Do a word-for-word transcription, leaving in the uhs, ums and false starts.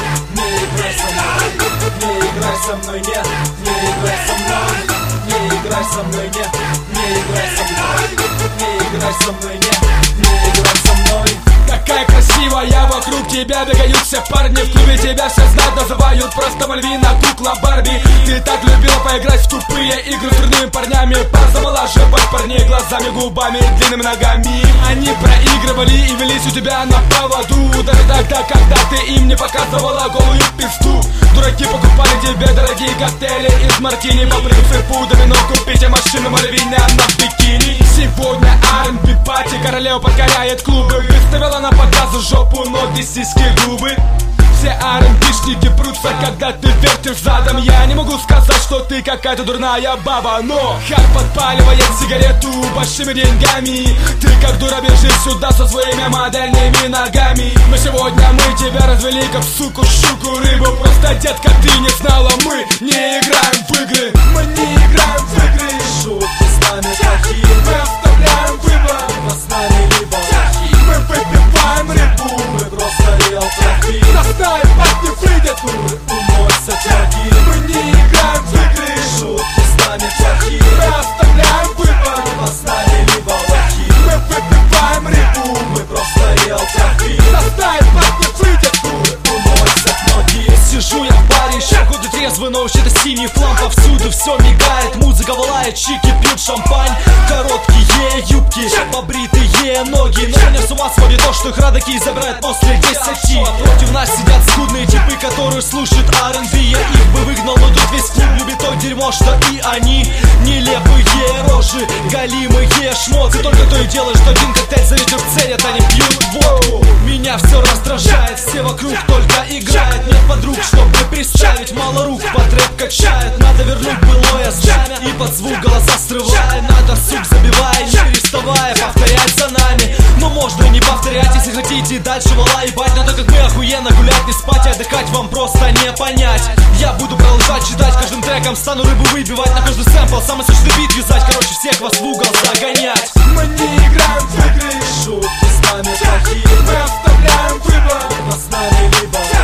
не играй со мной, не играй со мной, нет, не играй со мной, не играй со мной, нет, не играй со мной, не играй со мной, нет, не играй со мной. Какая красивая, вокруг тебя бегают все парни. В клубе тебя все знают, называют просто Мальвина, кукла Барби. Ты так любила поиграть в тупые игры с трудными парнями, позамолаживать парней глазами, губами, длинными ногами. Они проигрывали и велись у тебя на поводу, даже тогда, когда ты им не показывала голую пизду. Дураки покупали тебе дорогие коктейли из мартини, по принципу домино купите машину Мальвина на бикини. Сегодня ар энд би пати, королева покоряет клубы. Выставила на показ жопу, ноги, сиськи, губы. Все ар энд би-шники прутся, когда ты вертишь задом. Я не могу сказать, что ты какая-то дурная баба, но Хар подпаливает сигарету большими деньгами. Ты как дура бежишь сюда со своими модельными ногами. Но сегодня мы тебя развели как суку, щуку, рыбу. Просто, детка, ты не знала, мы не играем в игры. Мы не играем в игры. Шутки с нами плохие, мы оставляем выбор. Либо с нами, либо плохие. Мы выпиваем рыбу, мы просто реал плохие. Достай, пак не выйдет, уры, умойся тяги. Мы не играем в игры. Шутки с нами плохие, мы оставляем выбор. Либо с нами, либо плохие. Мы выпиваем рыбу, мы просто реал плохие. Достай, пак не выйдет, уры, умойся ноги. Сижу я в баре, еще годы трезвый, но вообще-то синий флам. Повсюду все мигает, музыка волает, чики пьют шампань. Короткие юбки, побритые ноги. Но меня с ума сводит то, что их родаки забирают после десяти. Против нас сидят скудные типы, которые слушают ар энд би. Я их бы выгнал, но тут весь клуб любит то дерьмо, что и они. Нелепые рожи, голимые шмоты. Только то и дело, что один коктейль за вечер ценят, они пьют водку. Меня все раздражает, все вокруг только играют. Нет подруг, чтобы представить, мало рук, под рэп качает. Надо вернуть былое знамя и под звук голоса срывая. Надо сук забивая, не переставая, повторять за нами. Но можно не повторять, если хотите дальше вала ебать. Но так как мы охуенно гулять, не спать и отдыхать вам просто не понять. Я буду продолжать читать, каждым треком стану рыбу выбивать. На каждый сэмпл самый сочный бит вязать. Короче, всех вас в угол загонять. Мы не играем в игры. Шутки с нами плохие, мы оставляем выбор. Либо с нами, либо